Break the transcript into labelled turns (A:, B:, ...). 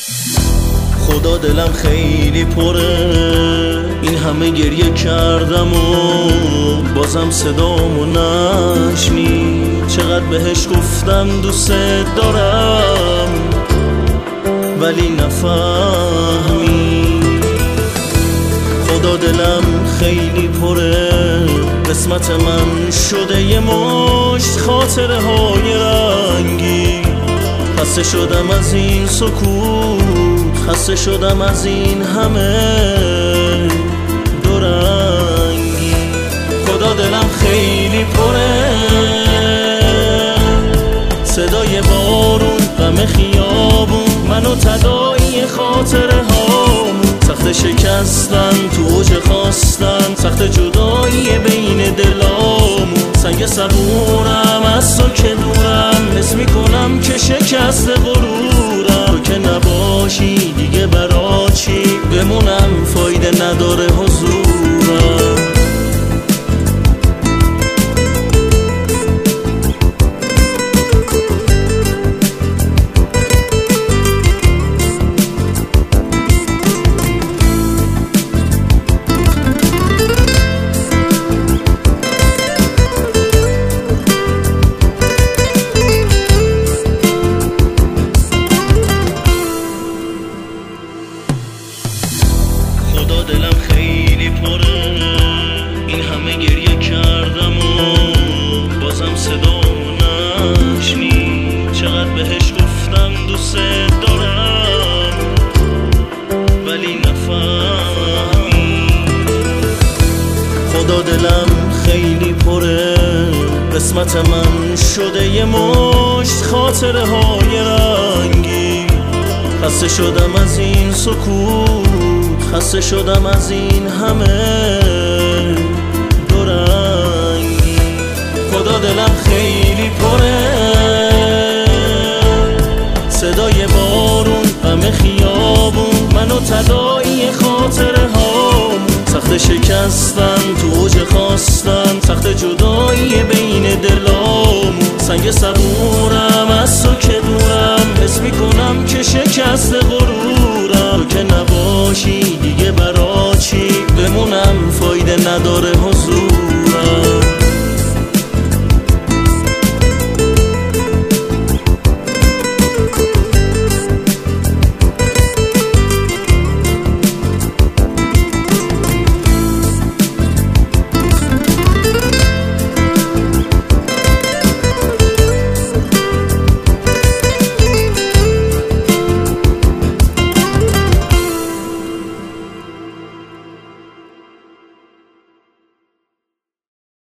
A: خدا دلم خیلی پره، این همه گریه کردم و بازم صدامو نشنی. چقدر بهش گفتم دوست دارم ولی نفهمی. خدا دلم خیلی پره، قسمت من شده یه مشت خاطره های رنگی. خسته شدم از این سکوت، خسته شدم از این همه دورنگی. خدا دلم خیلی پره، صدای بارون، غم خیابون، منو تداعی خاطره هامون. سخت شکستن تو اوج خواستن، سخت جدایی بین دلامون. سنگ صبورم از تو که دورم، حس میکنم که شکست غرورم. تو که نباشی دیگه برا چی بمونم، فایده نداره حضورم. خدا دلم خیلی پره، این همه گریه کردم و بازم صدامو نشنی. چقدر بهش گفتم دوست دارم ولی نفهمی. خدا دلم خیلی پره، قسمت من شده یه مشت خاطره های رنگی. خسته شدم از این سکوت، خسته شدم از این همه دورنگی. خدا دلم خیلی پره، صدای بارون، غم خیابون، منو تداعی خاطره هامون. سخت شکستن تو اوج خواستن، سخت جدایی بین دلامون. سنگ صبورم از تو که دورم، حس میکنم که شکست غرور.